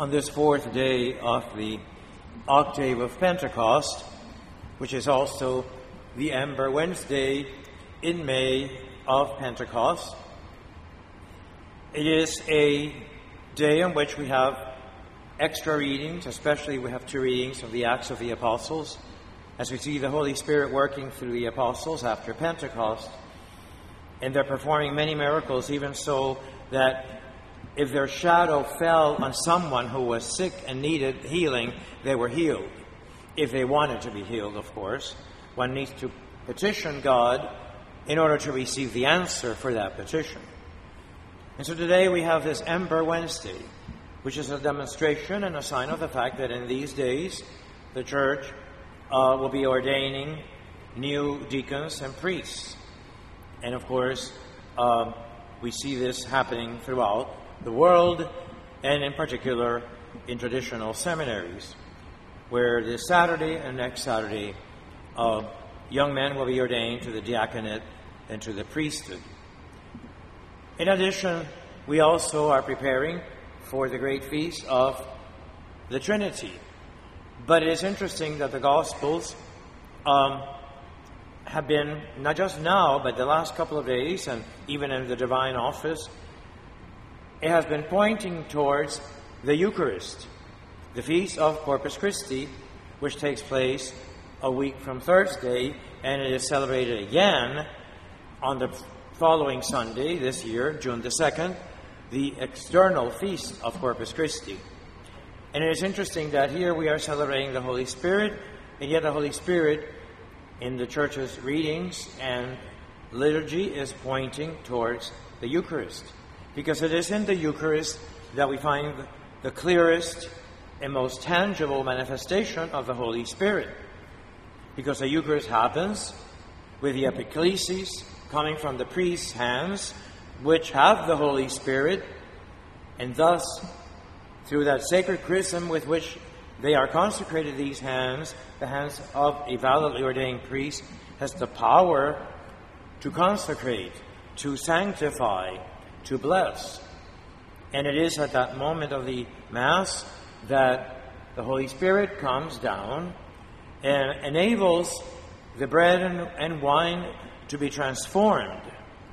on this fourth day of the octave of Pentecost, which is also the Ember Wednesday in May of Pentecost. It is a day on which we have extra readings, especially we have two readings of the Acts of the Apostles, as we see the Holy Spirit working through the Apostles after Pentecost. And they're performing many miracles, even so that if their shadow fell on someone who was sick and needed healing, they were healed. If they wanted to be healed, of course. One needs to petition God in order to receive the answer for that petition. And so today we have this Ember Wednesday, which is a demonstration and a sign of the fact that in these days the Church will be ordaining new deacons and priests. And of course, we see this happening throughout the world, and in particular in traditional seminaries, where this Saturday and next Saturday, young men will be ordained to the diaconate and to the priesthood. In addition, we also are preparing for the great feast of the Trinity. But it is interesting that the Gospels have been, not just now, but the last couple of days, and even in the divine office, it has been pointing towards the Eucharist, the Feast of Corpus Christi, which takes place a week from Thursday, and it is celebrated again on the following Sunday this year, June the 2nd, the external Feast of Corpus Christi. And it is interesting that here we are celebrating the Holy Spirit, and yet the Holy Spirit in the Church's readings and liturgy is pointing towards the Eucharist. Because it is in the Eucharist that we find the clearest and most tangible manifestation of the Holy Spirit. Because the Eucharist happens with the epiclesis coming from the priest's hands, which have the Holy Spirit, and thus, through that sacred chrism with which they are consecrated, these hands, the hands of a validly ordained priest, has the power to consecrate, to sanctify, to bless. And it is at that moment of the Mass that the Holy Spirit comes down and enables the bread and wine to be transformed.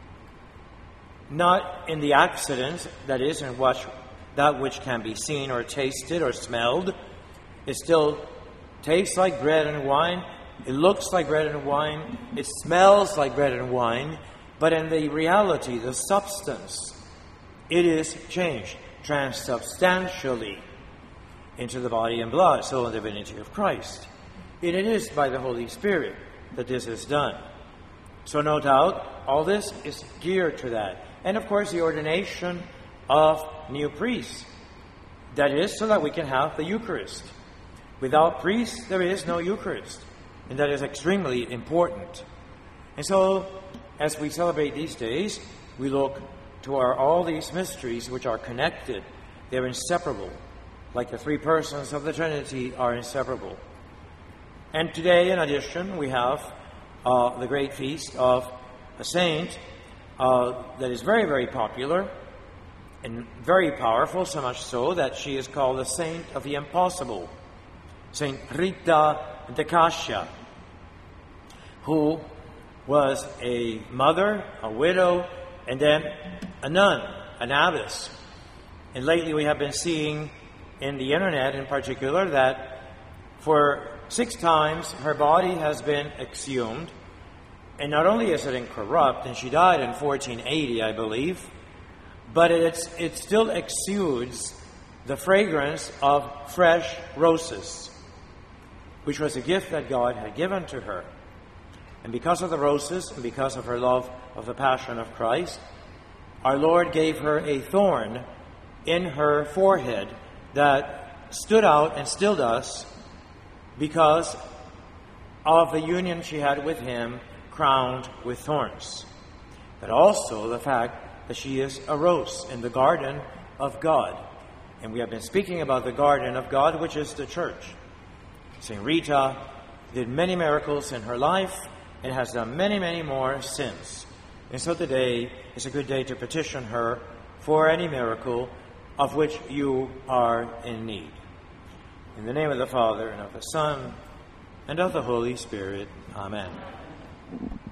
Not in the accident, that is, in that which can be seen or tasted or smelled. It still tastes like bread and wine. It looks like bread and wine. It smells like bread and wine. But in the reality, the substance, it is changed transubstantially into the body and blood, soul and divinity of Christ. And it is by the Holy Spirit that this is done. So no doubt, all this is geared to that. And of course, the ordination of new priests. That is so that we can have the Eucharist. Without priests, there is no Eucharist. And that is extremely important. And so, as we celebrate these days, we look to all these mysteries which are connected. They're inseparable. Like the three persons of the Trinity are inseparable. And today, in addition, we have the great feast of a saint that is very, very popular and very powerful, so much so that she is called the Saint of the Impossible, Saint Rita de Cascia, who was a mother, a widow, and then a nun, an abbess. And lately we have been seeing in the internet in particular that for 6 times her body has been exhumed. And not only is it incorrupt, and she died in 1480, I believe, but it still exudes the fragrance of fresh roses, which was a gift that God had given to her. And because of the roses, and because of her love of the Passion of Christ, our Lord gave her a thorn in her forehead that stood out and still does because of the union she had with Him, crowned with thorns. But also the fact that she is a rose in the garden of God. And we have been speaking about the garden of God, which is the Church. St. Rita did many miracles in her life and has done many, many more since. And so today is a good day to petition her for any miracle of which you are in need. In the name of the Father, and of the Son, and of the Holy Spirit. Amen.